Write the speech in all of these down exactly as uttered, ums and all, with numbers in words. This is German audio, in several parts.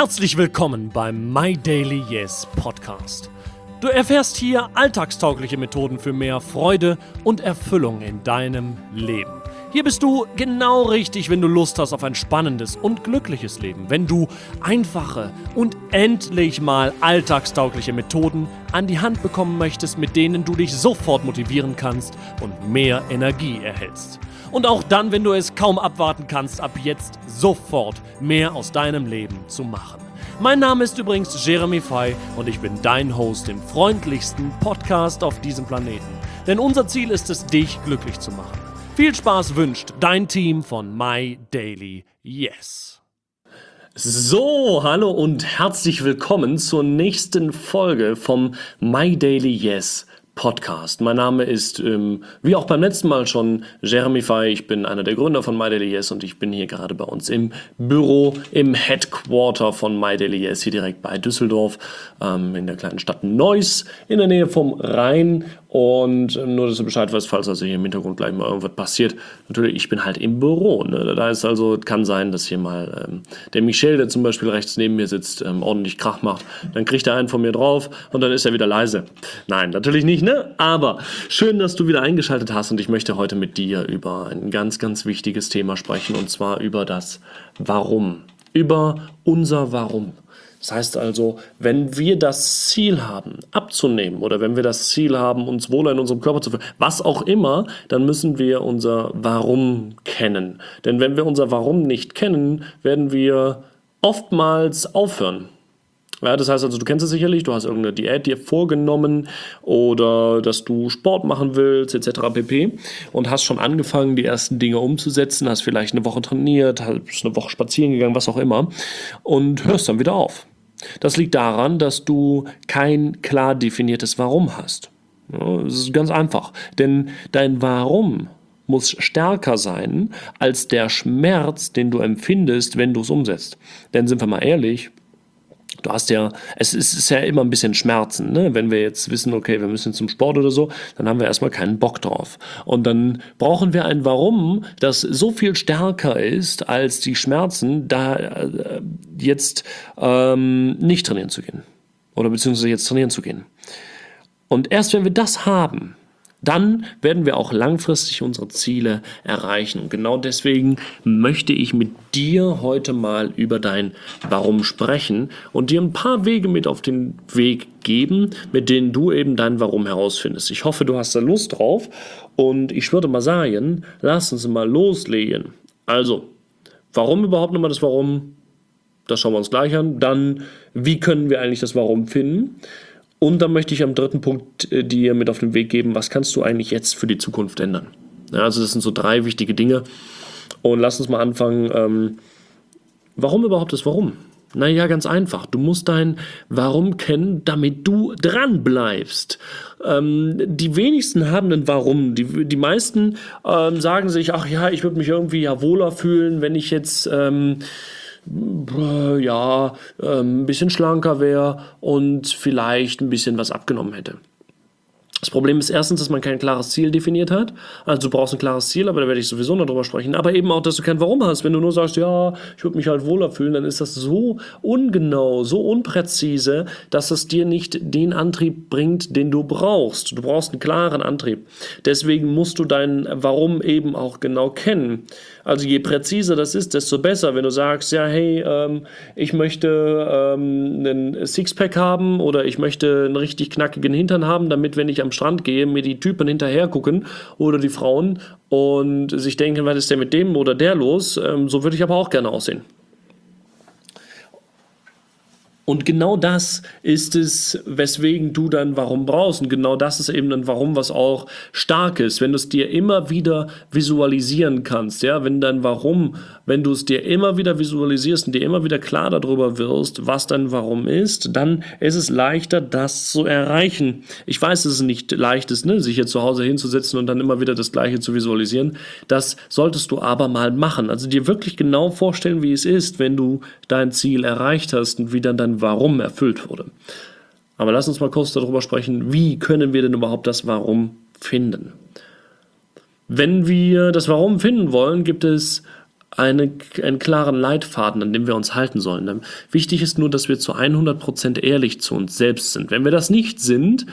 Herzlich willkommen beim My Daily Yes Podcast. Du erfährst hier alltagstaugliche Methoden für mehr Freude und Erfüllung in deinem Leben. Hier bist du genau richtig, wenn du Lust hast auf ein spannendes und glückliches Leben. Wenn du einfache und endlich mal alltagstaugliche Methoden an die Hand bekommen möchtest, mit denen du dich sofort motivieren kannst und mehr Energie erhältst. Und auch dann, wenn du es kaum abwarten kannst, ab jetzt sofort mehr aus deinem Leben zu machen. Mein Name ist übrigens Jeremy Fay und ich bin dein Host im freundlichsten Podcast auf diesem Planeten. Denn unser Ziel ist es, dich glücklich zu machen. Viel Spaß wünscht dein Team von My Daily Yes. So, hallo und herzlich willkommen zur nächsten Folge vom My Daily Yes Podcast. Mein Name ist, ähm, wie auch beim letzten Mal schon, Jeremy Fay. Ich bin einer der Gründer von My Daily Yes und ich bin hier gerade bei uns im Büro, im Headquarter von My Daily Yes, hier direkt bei Düsseldorf, ähm, in der kleinen Stadt Neuss, in der Nähe vom Rhein. Und nur, dass du Bescheid weißt, falls also hier im Hintergrund gleich mal irgendwas passiert. Natürlich, ich bin halt im Büro. Ne? Da ist also, kann sein, dass hier mal ähm, der Michel, der zum Beispiel rechts neben mir sitzt, ähm, ordentlich Krach macht. Dann kriegt er einen von mir drauf und dann ist er wieder leise. Nein, natürlich nicht, ne? Aber schön, dass du wieder eingeschaltet hast und ich möchte heute mit dir über ein ganz, ganz wichtiges Thema sprechen und zwar über das Warum. Über unser Warum. Das heißt also, wenn wir das Ziel haben, abzunehmen oder wenn wir das Ziel haben, uns wohler in unserem Körper zu fühlen, was auch immer, dann müssen wir unser Warum kennen. Denn wenn wir unser Warum nicht kennen, werden wir oftmals aufhören. Ja, das heißt also, du kennst es sicherlich, du hast irgendeine Diät dir vorgenommen oder dass du Sport machen willst, et cetera pp. Und hast schon angefangen, die ersten Dinge umzusetzen, hast vielleicht eine Woche trainiert, hast eine Woche spazieren gegangen, was auch immer und hörst dann wieder auf. Das liegt daran, dass du kein klar definiertes Warum hast. Ja, das ist ganz einfach, denn dein Warum muss stärker sein als der Schmerz, den du empfindest, wenn du es umsetzt. Denn sind wir mal ehrlich, du hast ja, es ist, es ist ja immer ein bisschen Schmerzen, ne? Wenn wir jetzt wissen, okay, wir müssen zum Sport oder so, dann haben wir erstmal keinen Bock drauf. Und dann brauchen wir ein Warum, das so viel stärker ist als die Schmerzen, da äh, jetzt ähm, nicht trainieren zu gehen. Oder beziehungsweise jetzt trainieren zu gehen. Und erst wenn wir das haben, dann werden wir auch langfristig unsere Ziele erreichen. Und genau deswegen möchte ich mit dir heute mal über dein Warum sprechen und dir ein paar Wege mit auf den Weg geben, mit denen du eben dein Warum herausfindest. Ich hoffe, du hast da Lust drauf und ich würde mal sagen, lass uns mal loslegen. Also, warum überhaupt nochmal das Warum? Das schauen wir uns gleich an. Dann, wie können wir eigentlich das Warum finden? Und dann möchte ich am dritten Punkt äh, dir mit auf den Weg geben, was kannst du eigentlich jetzt für die Zukunft ändern? Ja, also das sind so drei wichtige Dinge. Und lass uns mal anfangen. Ähm, warum überhaupt das Warum? Naja, ganz einfach. Du musst dein Warum kennen, damit du dran bleibst. Ähm, die wenigsten haben ein Warum. Die, die meisten ähm, sagen sich, ach ja, ich würde mich irgendwie ja wohler fühlen, wenn ich jetzt Ähm, ja, ein bisschen schlanker wäre und vielleicht ein bisschen was abgenommen hätte. Das Problem ist erstens, dass man kein klares Ziel definiert hat. Also du brauchst ein klares Ziel, aber da werde ich sowieso noch drüber sprechen. Aber eben auch, dass du kein Warum hast. Wenn du nur sagst, ja, ich würde mich halt wohler fühlen, dann ist das so ungenau, so unpräzise, dass es dir nicht den Antrieb bringt, den du brauchst. Du brauchst einen klaren Antrieb. Deswegen musst du dein Warum eben auch genau kennen. Also je präziser das ist, desto besser. Wenn du sagst, ja, hey, ähm, ich möchte ähm, einen Sixpack haben oder ich möchte einen richtig knackigen Hintern haben, damit, wenn ich am Strand gehe, mir die Typen hinterher gucken oder die Frauen und sich denken, was ist denn mit dem oder der los? Ähm, so würde ich aber auch gerne aussehen. Und genau das ist es, weswegen du dann Warum brauchst. Und genau das ist eben ein Warum, was auch stark ist. Wenn du es dir immer wieder visualisieren kannst, ja, wenn dein Warum, wenn du es dir immer wieder visualisierst und dir immer wieder klar darüber wirst, was dein Warum ist, dann ist es leichter, das zu erreichen. Ich weiß, dass es nicht leicht ist, ne, sich hier zu Hause hinzusetzen und dann immer wieder das Gleiche zu visualisieren. Das solltest du aber mal machen. Also dir wirklich genau vorstellen, wie es ist, wenn du dein Ziel erreicht hast und wie dann dein Warum erfüllt wurde. Aber lass uns mal kurz darüber sprechen, wie können wir denn überhaupt das Warum finden? Wenn wir das Warum finden wollen, gibt es eine, einen klaren Leitfaden, an dem wir uns halten sollen. Wichtig ist nur, dass wir zu hundert Prozent ehrlich zu uns selbst sind. Wenn wir das nicht sind,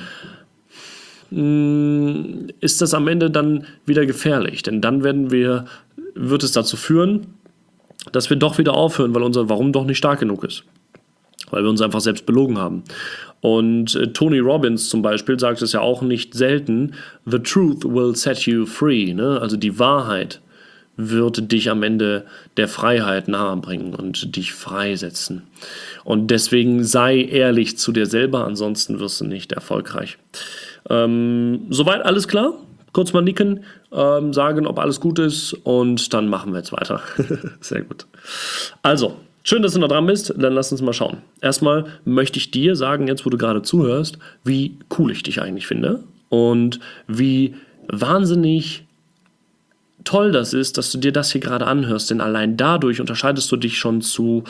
ist das am Ende dann wieder gefährlich. Denn dann werden wir, wird es dazu führen, dass wir doch wieder aufhören, weil unser Warum doch nicht stark genug ist. Weil wir uns einfach selbst belogen haben. Und äh, Tony Robbins zum Beispiel sagt es ja auch nicht selten, the truth will set you free. Ne? Also die Wahrheit wird dich am Ende der Freiheit nahebringen und dich freisetzen. Und deswegen sei ehrlich zu dir selber, ansonsten wirst du nicht erfolgreich. Ähm, soweit alles klar? Kurz mal nicken, ähm, sagen, ob alles gut ist und dann machen wir jetzt weiter. Sehr gut. Also, schön, dass du noch dran bist, dann lass uns mal schauen. Erstmal möchte ich dir sagen, jetzt wo du gerade zuhörst, wie cool ich dich eigentlich finde und wie wahnsinnig toll das ist, dass du dir das hier gerade anhörst, denn allein dadurch unterscheidest du dich schon zu,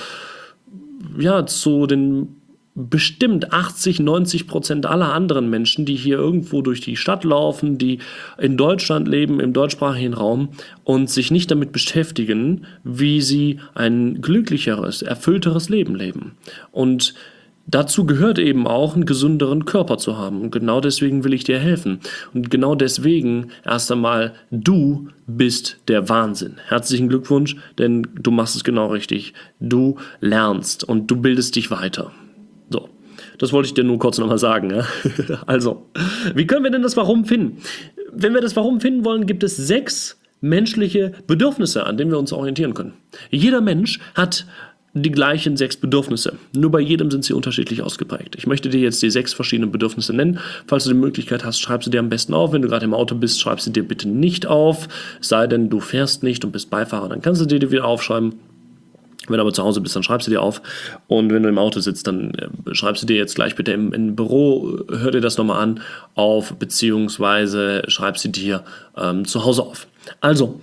ja, zu den bestimmt achtzig, neunzig Prozent aller anderen Menschen, die hier irgendwo durch die Stadt laufen, die in Deutschland leben, im deutschsprachigen Raum und sich nicht damit beschäftigen, wie sie ein glücklicheres, erfüllteres Leben leben. Und dazu gehört eben auch, einen gesünderen Körper zu haben. Und genau deswegen will ich dir helfen. Und genau deswegen erst einmal, du bist der Wahnsinn. Herzlichen Glückwunsch, denn du machst es genau richtig. Du lernst und du bildest dich weiter. So, das wollte ich dir nur kurz nochmal sagen. Ja? Also, wie können wir denn das Warum finden? Wenn wir das Warum finden wollen, gibt es sechs menschliche Bedürfnisse, an denen wir uns orientieren können. Jeder Mensch hat die gleichen sechs Bedürfnisse. Nur bei jedem sind sie unterschiedlich ausgeprägt. Ich möchte dir jetzt die sechs verschiedenen Bedürfnisse nennen. Falls du die Möglichkeit hast, schreib sie dir am besten auf. Wenn du gerade im Auto bist, schreib sie dir bitte nicht auf. Es sei denn, du fährst nicht und bist Beifahrer, dann kannst du dir die wieder aufschreiben. Wenn du aber zu Hause bist, dann schreibst du dir auf. Und wenn du im Auto sitzt, dann äh, schreibst du dir jetzt gleich bitte im, im Büro, hör dir das nochmal an, auf, beziehungsweise schreibst sie dir ähm, zu Hause auf. Also,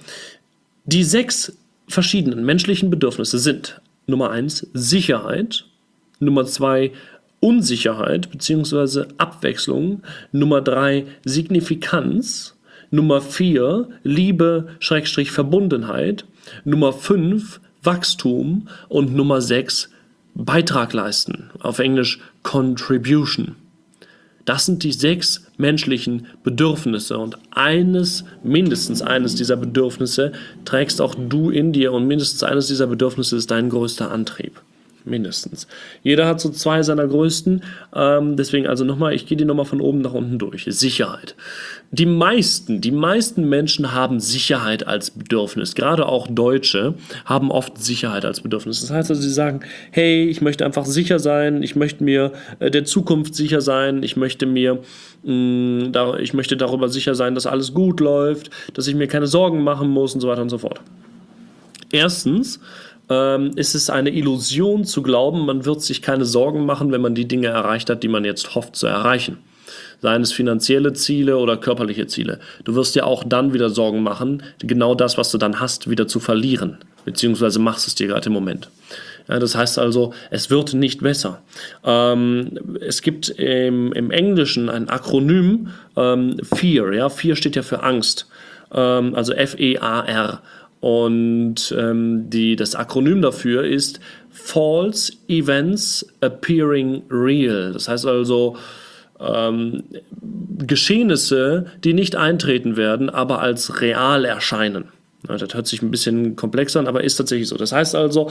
die sechs verschiedenen menschlichen Bedürfnisse sind Nummer eins Sicherheit, Nummer zwei Unsicherheit bzw. Abwechslung, Nummer drei Signifikanz, Nummer vier Liebe, Schrägstrich Verbundenheit, Nummer fünf Wachstum und Nummer sechs Beitrag leisten, auf Englisch Contribution. Das sind die sechs menschlichen Bedürfnisse und eines, mindestens eines dieser Bedürfnisse trägst auch du in dir und mindestens eines dieser Bedürfnisse ist dein größter Antrieb. Mindestens. Jeder hat so zwei seiner größten, ähm, deswegen also nochmal, ich gehe die nochmal von oben nach unten durch. Sicherheit. Die meisten, die meisten Menschen haben Sicherheit als Bedürfnis, gerade auch Deutsche haben oft Sicherheit als Bedürfnis. Das heißt also, sie sagen, hey, ich möchte einfach sicher sein, ich möchte mir äh, der Zukunft sicher sein, ich möchte mir, mh, da, ich möchte darüber sicher sein, dass alles gut läuft, dass ich mir keine Sorgen machen muss und so weiter und so fort. Erstens, Ähm, ist es eine Illusion zu glauben, man wird sich keine Sorgen machen, wenn man die Dinge erreicht hat, die man jetzt hofft zu erreichen. Seien es finanzielle Ziele oder körperliche Ziele. Du wirst dir auch dann wieder Sorgen machen, genau das, was du dann hast, wieder zu verlieren. Beziehungsweise machst es dir gerade im Moment. Ja, das heißt also, es wird nicht besser. Ähm, es gibt im, im Englischen ein Akronym, ähm, FEAR. Ja? FEAR steht ja für Angst. Ähm, also F E A R. Und ähm, die, das Akronym dafür ist False Events Appearing Real. Das heißt also ähm, Geschehnisse, die nicht eintreten werden, aber als real erscheinen. Ja, das hört sich ein bisschen komplexer an, aber ist tatsächlich so. Das heißt also,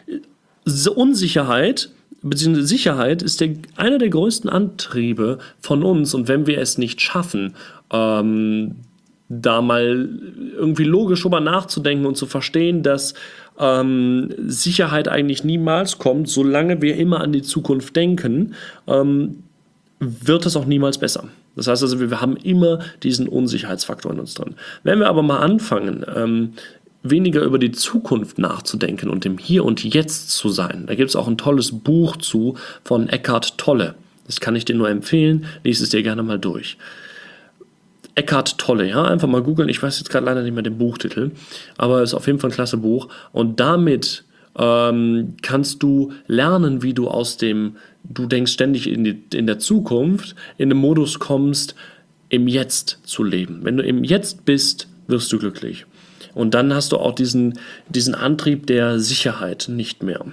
Unsicherheit bzw. Sicherheit ist der, einer der größten Antriebe von uns. Und wenn wir es nicht schaffen, ähm, da mal irgendwie logisch drüber nachzudenken und zu verstehen, dass ähm, Sicherheit eigentlich niemals kommt, solange wir immer an die Zukunft denken, ähm, wird es auch niemals besser. Das heißt also, wir haben immer diesen Unsicherheitsfaktor in uns drin. Wenn wir aber mal anfangen, ähm, weniger über die Zukunft nachzudenken und im Hier und Jetzt zu sein, da gibt es auch ein tolles Buch zu von Eckhart Tolle. Das kann ich dir nur empfehlen, lies es dir gerne mal durch. Eckhart Tolle, ja, einfach mal googeln, ich weiß jetzt gerade leider nicht mehr den Buchtitel, aber es ist auf jeden Fall ein klasse Buch und damit ähm, kannst du lernen, wie du aus dem, du denkst ständig in, die, in der Zukunft, in den Modus kommst, im Jetzt zu leben. Wenn du im Jetzt bist, wirst du glücklich. Und dann hast du auch diesen, diesen Antrieb der Sicherheit nicht mehr.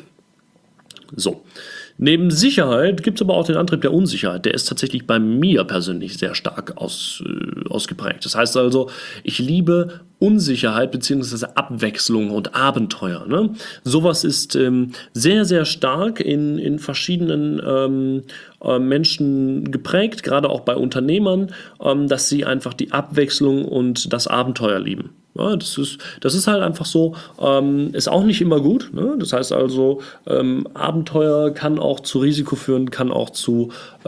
So. Neben Sicherheit gibt es aber auch den Antrieb der Unsicherheit. Der ist tatsächlich bei mir persönlich sehr stark aus, äh, ausgeprägt. Das heißt also, ich liebe Unsicherheit bzw. Abwechslung und Abenteuer. Ne? Sowas ist ähm, sehr, sehr stark in, in verschiedenen ähm, äh, Menschen geprägt, gerade auch bei Unternehmern, ähm, dass sie einfach die Abwechslung und das Abenteuer lieben. Ja, das ist, das ist halt einfach so, ähm, ist auch nicht immer gut. Ne? Das heißt also, ähm, Abenteuer kann auch zu Risiko führen, kann auch zu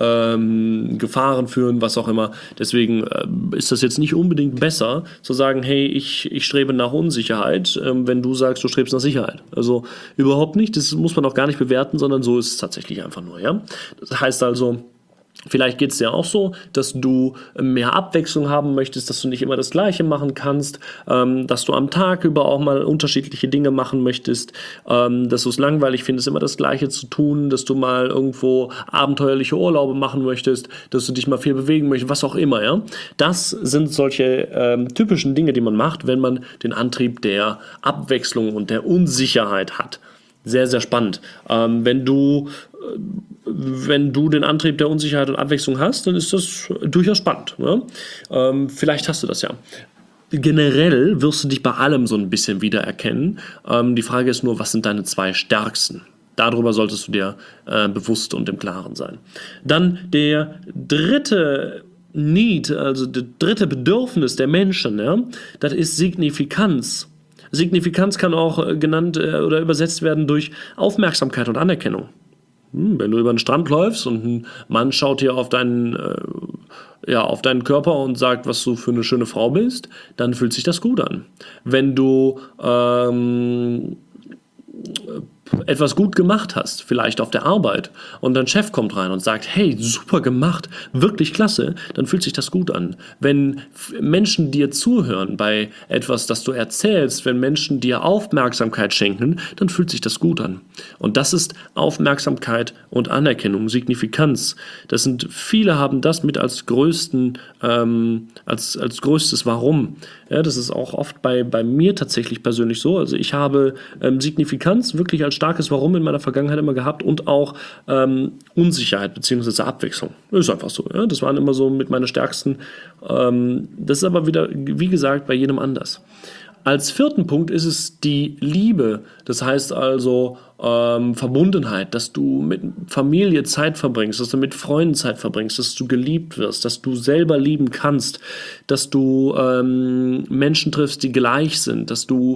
ähm, Gefahren führen, was auch immer. Deswegen äh, ist das jetzt nicht unbedingt besser, zu sagen, hey, ich, ich strebe nach Unsicherheit, ähm, wenn du sagst, du strebst nach Sicherheit. Also überhaupt nicht, das muss man auch gar nicht bewerten, sondern so ist es tatsächlich einfach nur. Ja? Das heißt also, vielleicht geht es dir auch so, dass du mehr Abwechslung haben möchtest, dass du nicht immer das Gleiche machen kannst, ähm, dass du am Tag über auch mal unterschiedliche Dinge machen möchtest, ähm, dass du es langweilig findest, immer das Gleiche zu tun, dass du mal irgendwo abenteuerliche Urlaube machen möchtest, dass du dich mal viel bewegen möchtest, was auch immer. Ja? Das sind solche ähm, typischen Dinge, die man macht, wenn man den Antrieb der Abwechslung und der Unsicherheit hat. Sehr, sehr spannend. Ähm, wenn du Wenn du den Antrieb der Unsicherheit und Abwechslung hast, dann ist das durchaus spannend. Ne? Ähm, vielleicht hast du das ja. Generell wirst du dich bei allem so ein bisschen wiedererkennen. Ähm, die Frage ist nur, was sind deine zwei stärksten? Darüber solltest du dir äh, bewusst und im Klaren sein. Dann der dritte Need, also das dritte Bedürfnis der Menschen, ja, das ist Signifikanz. Signifikanz kann auch genannt äh, oder übersetzt werden durch Aufmerksamkeit und Anerkennung. Wenn du über den Strand läufst und ein Mann schaut dir auf deinen, äh, ja, auf deinen Körper und sagt, was du für eine schöne Frau bist, dann fühlt sich das gut an. Wenn du ähm, etwas gut gemacht hast, vielleicht auf der Arbeit, und dein Chef kommt rein und sagt, hey, super gemacht, wirklich klasse, dann fühlt sich das gut an. Wenn Menschen dir zuhören bei etwas, das du erzählst, wenn Menschen dir Aufmerksamkeit schenken, dann fühlt sich das gut an. Und das ist Aufmerksamkeit und Anerkennung, Signifikanz. Das sind, viele haben das mit als größten, ähm, als, als größtes Warum. Ja, das ist auch oft bei, bei mir tatsächlich persönlich so. Also ich habe ähm, Signifikanz wirklich als starkes Warum in meiner Vergangenheit immer gehabt und auch ähm, Unsicherheit bzw. Abwechslung. Das ist einfach so. Ja? Das waren immer so mit meine stärksten. Ähm, das ist aber wieder, wie gesagt, bei jedem anders. Als vierten Punkt ist es die Liebe. Das heißt also ähm, Verbundenheit, dass du mit Familie Zeit verbringst, dass du mit Freunden Zeit verbringst, dass du geliebt wirst, dass du selber lieben kannst, dass du ähm, Menschen triffst, die gleich sind, dass du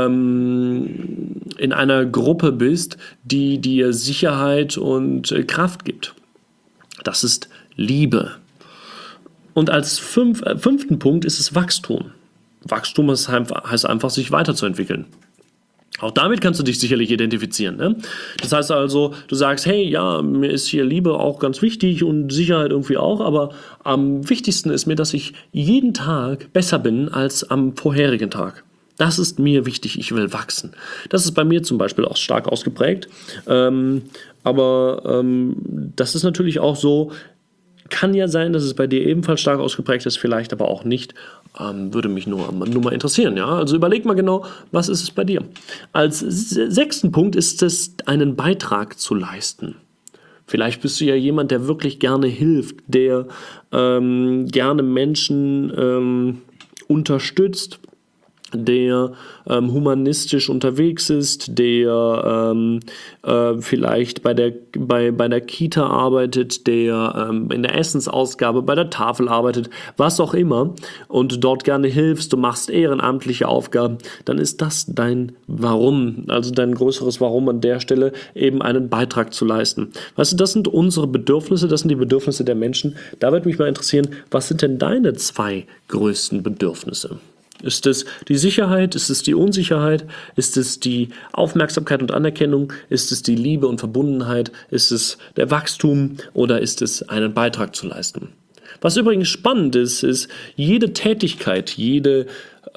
ähm, in einer Gruppe bist, die dir Sicherheit und äh, Kraft gibt. Das ist Liebe. Und als fünf, äh, fünften Punkt ist es Wachstum. Wachstum heißt einfach, sich weiterzuentwickeln. Auch damit kannst du dich sicherlich identifizieren. Ne? Das heißt also, du sagst, hey, ja, mir ist hier Liebe auch ganz wichtig und Sicherheit irgendwie auch, aber am wichtigsten ist mir, dass ich jeden Tag besser bin als am vorherigen Tag. Das ist mir wichtig, ich will wachsen. Das ist bei mir zum Beispiel auch stark ausgeprägt. Ähm, aber ähm, das ist natürlich auch so, kann ja sein, dass es bei dir ebenfalls stark ausgeprägt ist, vielleicht aber auch nicht. Ähm, würde mich nur, nur mal interessieren. Ja? Also überleg mal genau, was ist es bei dir? Als sechsten Punkt ist es, einen Beitrag zu leisten. Vielleicht bist du ja jemand, der wirklich gerne hilft, der ähm, gerne Menschen ähm, unterstützt, der ähm, humanistisch unterwegs ist, der ähm, äh, vielleicht bei der, bei, bei der Kita arbeitet, der ähm, in der Essensausgabe bei der Tafel arbeitet, was auch immer, und dort gerne hilfst, du machst ehrenamtliche Aufgaben, dann ist das dein Warum, also dein größeres Warum an der Stelle, eben einen Beitrag zu leisten. Weißt du, das sind unsere Bedürfnisse, das sind die Bedürfnisse der Menschen. Da würde mich mal interessieren, was sind denn deine zwei größten Bedürfnisse? Ist es die Sicherheit? Ist es die Unsicherheit? Ist es die Aufmerksamkeit und Anerkennung? Ist es die Liebe und Verbundenheit? Ist es der Wachstum oder ist es einen Beitrag zu leisten? Was übrigens spannend ist, ist jede Tätigkeit, jede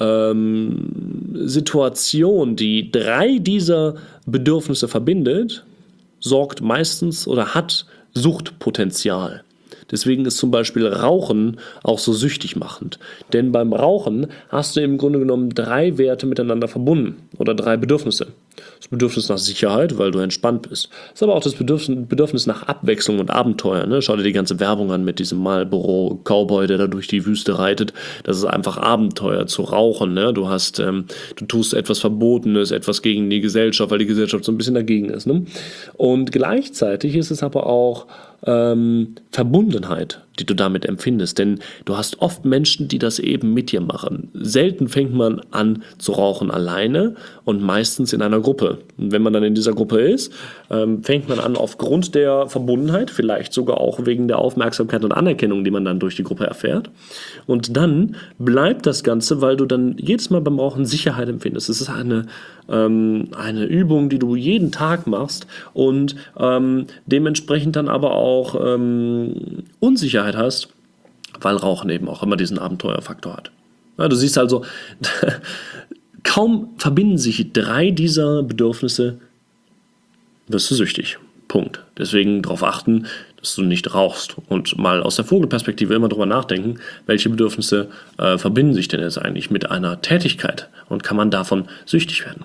ähm, Situation, die drei dieser Bedürfnisse verbindet, sorgt meistens oder hat Suchtpotenzial. Deswegen ist zum Beispiel Rauchen auch so süchtig machend. Denn beim Rauchen hast du im Grunde genommen drei Werte miteinander verbunden oder drei Bedürfnisse. Das Bedürfnis nach Sicherheit, weil du entspannt bist. Das ist aber auch das Bedürfnis, Bedürfnis nach Abwechslung und Abenteuer. Ne? Schau dir die ganze Werbung an mit diesem Marlboro-Cowboy, der da durch die Wüste reitet. Das ist einfach Abenteuer zu rauchen. Ne? Du hast, ähm, du tust etwas Verbotenes, etwas gegen die Gesellschaft, weil die Gesellschaft so ein bisschen dagegen ist. Ne? Und gleichzeitig ist es aber auch ähm, Verbundenheit, die du damit empfindest. Denn du hast oft Menschen, die das eben mit dir machen. Selten fängt man an zu rauchen alleine und meistens in einer Gruppe. Und wenn man dann in dieser Gruppe ist, ähm, fängt man an aufgrund der Verbundenheit, vielleicht sogar auch wegen der Aufmerksamkeit und Anerkennung, die man dann durch die Gruppe erfährt. Und dann bleibt das Ganze, weil du dann jedes Mal beim Rauchen Sicherheit empfindest. Es ist eine, ähm, eine Übung, die du jeden Tag machst und ähm, dementsprechend dann aber auch auch ähm, Unsicherheit hast, weil Rauchen eben auch immer diesen Abenteuerfaktor hat. Ja, du siehst also, kaum verbinden sich drei dieser Bedürfnisse, wirst du süchtig. Punkt. Deswegen darauf achten, dass du nicht rauchst und mal aus der Vogelperspektive immer drüber nachdenken, welche Bedürfnisse äh, verbinden sich denn jetzt eigentlich mit einer Tätigkeit und kann man davon süchtig werden.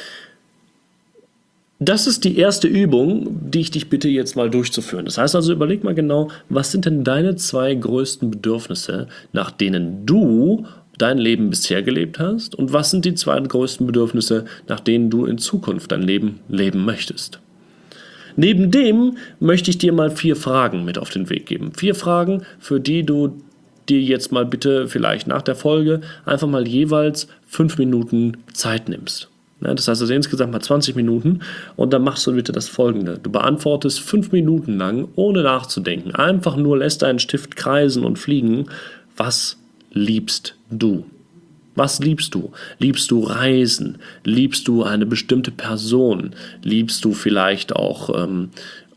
Das ist die erste Übung, die ich dich bitte jetzt mal durchzuführen. Das heißt also, überleg mal genau, was sind denn deine zwei größten Bedürfnisse, nach denen du dein Leben bisher gelebt hast und was sind die zwei größten Bedürfnisse, nach denen du in Zukunft dein Leben leben möchtest. Neben dem möchte ich dir mal vier Fragen mit auf den Weg geben. Vier Fragen, für die du dir jetzt mal bitte vielleicht nach der Folge einfach mal jeweils fünf Minuten Zeit nimmst. Ja, das heißt also insgesamt mal zwanzig Minuten und dann machst du bitte das Folgende. Du beantwortest fünf Minuten lang, ohne nachzudenken, einfach nur lässt deinen Stift kreisen und fliegen. Was liebst du? Was liebst du? Liebst du Reisen? Liebst du eine bestimmte Person? Liebst du vielleicht auch ähm,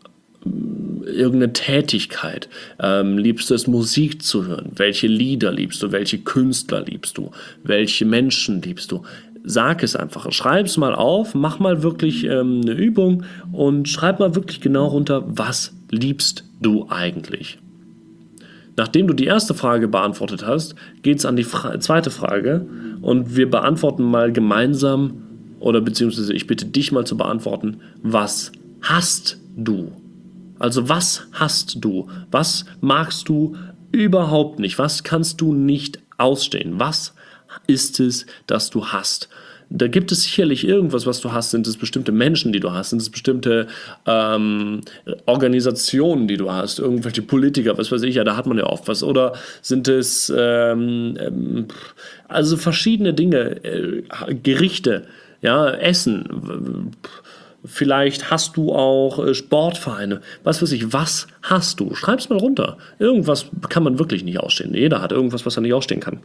irgendeine Tätigkeit? Ähm, liebst du es, Musik zu hören? Welche Lieder liebst du? Welche Künstler liebst du? Welche Menschen liebst du? Sag es einfach, schreib es mal auf, mach mal wirklich ähm, eine Übung und schreib mal wirklich genau runter, was liebst du eigentlich? Nachdem du die erste Frage beantwortet hast, geht es an die Fra- zweite Frage und wir beantworten mal gemeinsam oder beziehungsweise ich bitte dich mal zu beantworten, was hast du? Also was hast du? Was magst du überhaupt nicht? Was kannst du nicht ausstehen? Was ist es, das du hast? Da gibt es sicherlich irgendwas, was du hast. Sind es bestimmte Menschen, die du hast? Sind es bestimmte ähm, Organisationen, die du hast? Irgendwelche Politiker, was weiß ich, ja, da hat man ja oft was. Oder sind es ähm, ähm, also verschiedene Dinge, äh, Gerichte, ja, Essen. Vielleicht hast du auch äh, Sportvereine. Was weiß ich, was hast du? Schreib's mal runter. Irgendwas kann man wirklich nicht ausstehen. Jeder hat irgendwas, was er nicht ausstehen kann.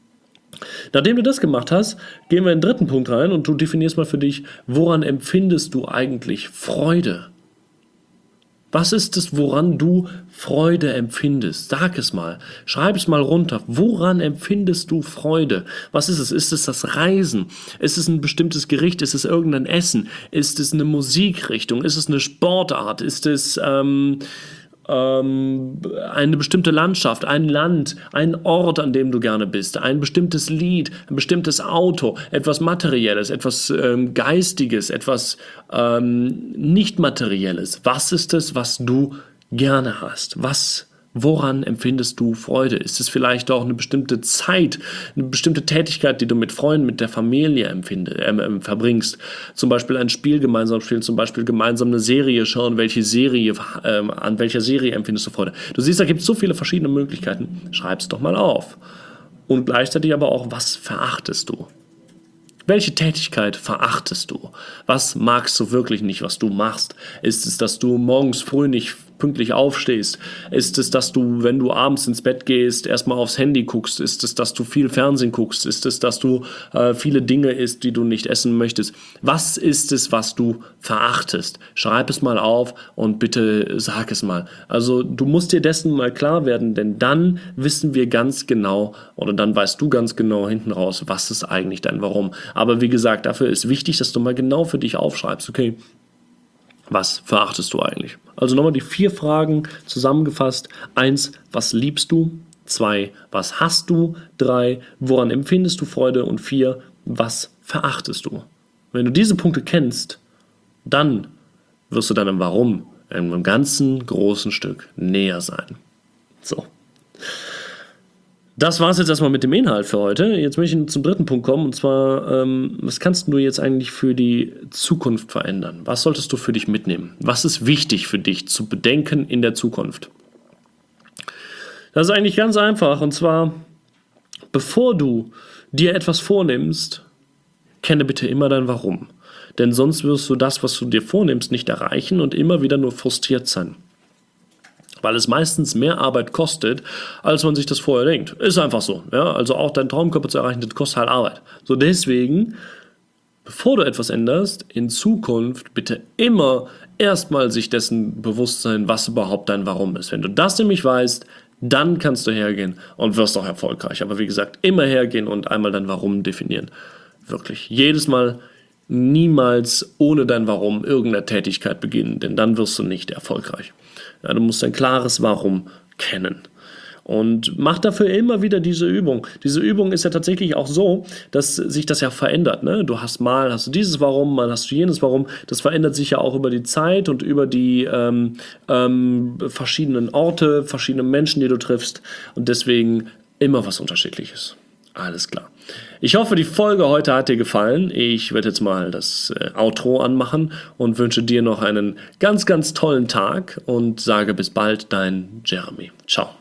Nachdem du das gemacht hast, gehen wir in den dritten Punkt rein und du definierst mal für dich, woran empfindest du eigentlich Freude? Was ist es, woran du Freude empfindest? Sag es mal, schreib es mal runter. Woran empfindest du Freude? Was ist es? Ist es das Reisen? Ist es ein bestimmtes Gericht? Ist es irgendein Essen? Ist es eine Musikrichtung? Ist es eine Sportart? Ist es ähm, eine bestimmte Landschaft, ein Land, ein Ort, an dem du gerne bist, ein bestimmtes Lied, ein bestimmtes Auto, etwas Materielles, etwas ähm, Geistiges, etwas ähm, Nicht-Materielles. Was ist es, was du gerne hast? Was Woran empfindest du Freude? Ist es vielleicht auch eine bestimmte Zeit, eine bestimmte Tätigkeit, die du mit Freunden, mit der Familie empfinde, äh, verbringst? Zum Beispiel ein Spiel gemeinsam spielen, zum Beispiel gemeinsam eine Serie schauen. Welche Serie, äh, an welcher Serie empfindest du Freude? Du siehst, da gibt es so viele verschiedene Möglichkeiten. Schreib es doch mal auf. Und gleichzeitig aber auch, was verachtest du? Welche Tätigkeit verachtest du? Was magst du wirklich nicht, was du machst? Ist es, dass du morgens früh nicht pünktlich aufstehst? Ist es, dass du, wenn du abends ins Bett gehst, erstmal aufs Handy guckst? Ist es, dass du viel Fernsehen guckst? Ist es, dass du äh, viele Dinge isst, die du nicht essen möchtest? Was ist es, was du verachtest? Schreib es mal auf und bitte sag es mal. Also du musst dir dessen mal klar werden, denn dann wissen wir ganz genau oder dann weißt du ganz genau hinten raus, was ist eigentlich dein Warum. Aber wie gesagt, dafür ist wichtig, dass du mal genau für dich aufschreibst, okay, Was verachtest du eigentlich? Also nochmal die vier Fragen zusammengefasst. Eins, was liebst du? Zwei, was hast du? Drei, woran empfindest du Freude? Und vier, was verachtest du? Wenn du diese Punkte kennst, dann wirst du deinem Warum in einem ganzen großen Stück näher sein. So. Das war es jetzt erstmal mit dem Inhalt für heute. Jetzt möchte ich zum dritten Punkt kommen, und zwar, ähm, was kannst du jetzt eigentlich für die Zukunft verändern? Was solltest du für dich mitnehmen? Was ist wichtig für dich zu bedenken in der Zukunft? Das ist eigentlich ganz einfach, und zwar, bevor du dir etwas vornimmst, kenne bitte immer dein Warum. Denn sonst wirst du das, was du dir vornimmst, nicht erreichen und immer wieder nur frustriert sein. Weil es meistens mehr Arbeit kostet, als man sich das vorher denkt. Ist einfach so. Ja? Also auch deinen Traumkörper zu erreichen, das kostet halt Arbeit. So deswegen, bevor du etwas änderst, in Zukunft bitte immer erstmal sich dessen bewusst sein, was überhaupt dein Warum ist. Wenn du das nämlich weißt, dann kannst du hergehen und wirst auch erfolgreich. Aber wie gesagt, immer hergehen und einmal dein Warum definieren. Wirklich. Jedes Mal, niemals ohne dein Warum irgendeine Tätigkeit beginnen, denn dann wirst du nicht erfolgreich. Ja, du musst ein klares Warum kennen. Und mach dafür immer wieder diese Übung. Diese Übung ist ja tatsächlich auch so, dass sich das ja verändert. Ne? Du hast mal hast du dieses Warum, mal hast du jenes Warum. Das verändert sich ja auch über die Zeit und über die ähm, ähm, verschiedenen Orte, verschiedene Menschen, die du triffst. Und deswegen immer was Unterschiedliches. Alles klar. Ich hoffe, die Folge heute hat dir gefallen. Ich werde jetzt mal das äh, Outro anmachen und wünsche dir noch einen ganz, ganz tollen Tag und sage bis bald, dein Jeremy. Ciao.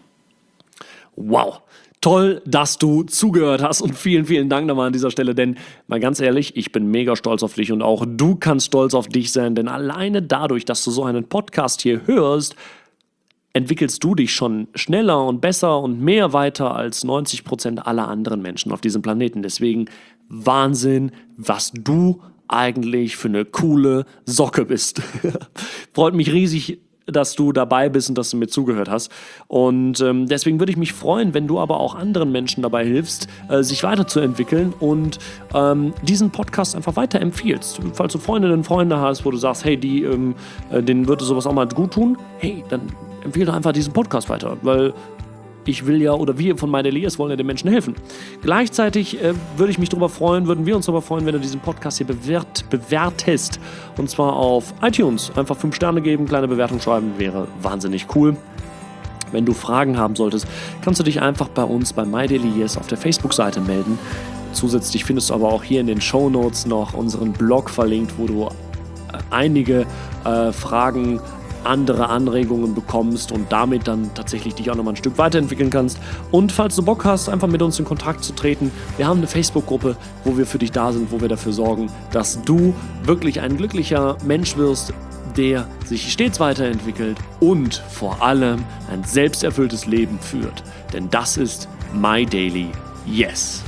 Wow. Toll, dass du zugehört hast und vielen, vielen Dank nochmal an dieser Stelle, denn mal ganz ehrlich, ich bin mega stolz auf dich und auch du kannst stolz auf dich sein, denn alleine dadurch, dass du so einen Podcast hier hörst, entwickelst du dich schon schneller und besser und mehr weiter als neunzig Prozent aller anderen Menschen auf diesem Planeten. Deswegen Wahnsinn, was du eigentlich für eine coole Socke bist. Freut mich riesig, dass du dabei bist und dass du mir zugehört hast. Und ähm, deswegen würde ich mich freuen, wenn du aber auch anderen Menschen dabei hilfst, äh, sich weiterzuentwickeln und ähm, diesen Podcast einfach weiterempfiehlst. Falls du Freundinnen und Freunde hast, wo du sagst, hey, die, ähm, äh, denen würde sowas auch mal gut tun, hey, dann empfehle doch einfach diesen Podcast weiter, weil ich will ja, oder wir von MyDailyYes wollen ja den Menschen helfen. Gleichzeitig äh, würde ich mich darüber freuen, würden wir uns darüber freuen, wenn du diesen Podcast hier bewert, bewertest. Und zwar auf iTunes. Einfach fünf Sterne geben, kleine Bewertung schreiben, wäre wahnsinnig cool. Wenn du Fragen haben solltest, kannst du dich einfach bei uns bei MyDailyYes auf der Facebook-Seite melden. Zusätzlich findest du aber auch hier in den Shownotes noch unseren Blog verlinkt, wo du einige äh, Fragen andere Anregungen bekommst und damit dann tatsächlich dich auch nochmal ein Stück weiterentwickeln kannst. Und falls du Bock hast, einfach mit uns in Kontakt zu treten, wir haben eine Facebook-Gruppe, wo wir für dich da sind, wo wir dafür sorgen, dass du wirklich ein glücklicher Mensch wirst, der sich stets weiterentwickelt und vor allem ein selbsterfülltes Leben führt. Denn das ist My Daily Yes.